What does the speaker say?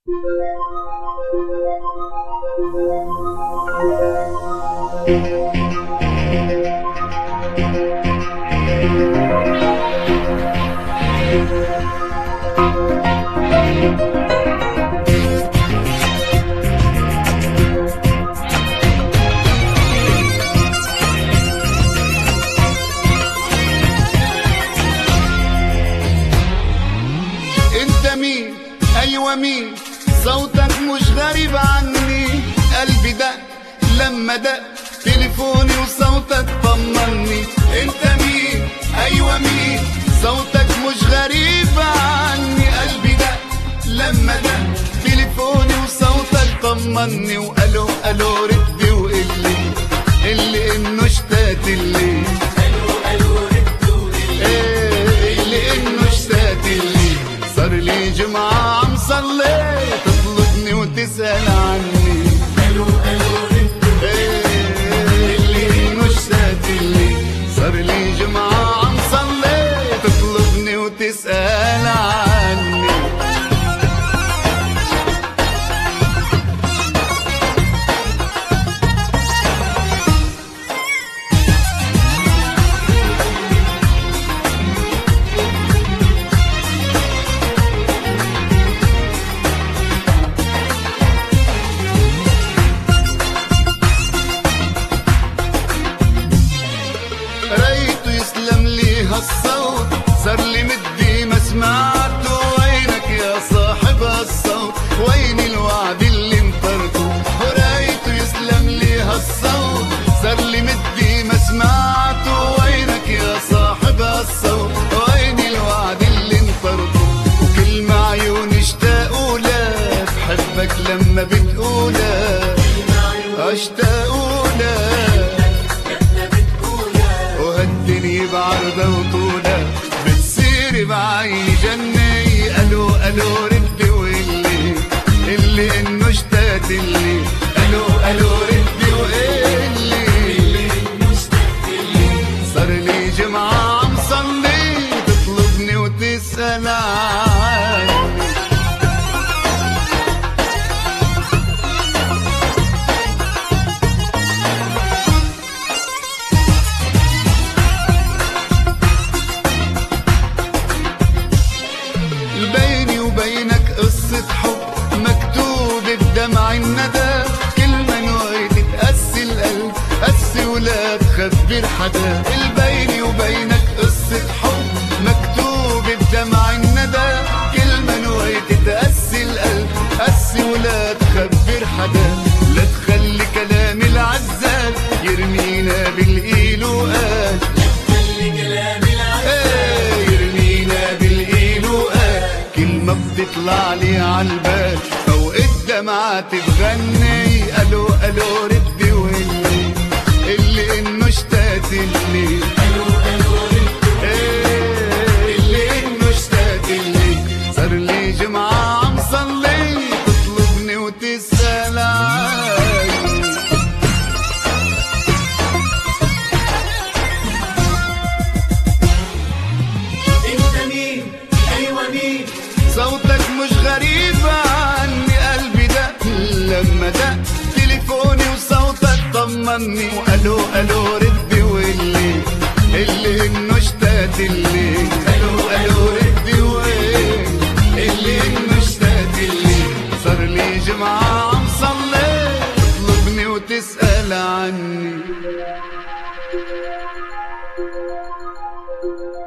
انت مين؟ ايوه مين؟ صوتك مش غريب عني. قلبي دق لما دق تليفوني وصوتك طمني. انت مين؟ ايوه مين؟ صوتك مش غريب عني. قلبي دق لما دق تليفوني وصوتك طمني. وقالوا قالوا ردي وقلي اللي انه اشتاق لي. اللي انه اشتاق لي. صار لي جمعة عم صلي تطلبني وتسأل عني. اللي انه اشتاق لي. صار لي جمعة عم صلي تطلبني وتسأل عني. ريته يسلم لي هالصوت صار لي مدي ما سمعته. وينك يا صاحب هالصوت؟ وين الوعد اللي انطرته؟ ريته يسلم لي هالصوت صار لي مدي ما سمعته. وينك يا صاحب هالصوت؟ وين الوعد اللي انطرته؟ وكل ما عيوني اشتاقوا لك بحبك لما بتقولك. اشتاقوا لك وهالدنيا بعرضها وطولها بتصير معي جنة. قالوا قالوا ردي وقلي اللي انه اشتاق لي. قالوا قالوا ردي وقلي صار لي جمعة عم صلي تطلبني وتسأل عني. بيني وبينك قصة حب مكتوبة بدمع الندى. كل ما نويت تقسي القلب قسي ولا تخبر حدا. بيني وبينك قصة حب مكتوبة بدمع الندى. كل ما نويت تقسي القلب قسي ولا تخبر حدا. لا تخلي كلام العزال يرمينا بالقيل وقال. كلمة بتطلع لي عالبال فوق الدمعات بغني. قالوا قالوا ردي وقلي اللي انه اشتاق لي. اللي انه اشتاق لي. صار لي جمعة عم صلي تطلبني وتسأل عني. انت مين؟ ايوه مين؟ صوتك مش غريب عني. قلبي دق لما دق تليفوني وصوتك طمني. وقالوا قالوا ردي وقلي اللي انه اشتاق لي. قالوا قالوا ردي وقلي اللي انه اشتاق لي. صار لي جمعة عم صلي تطلبني وتسأل عني.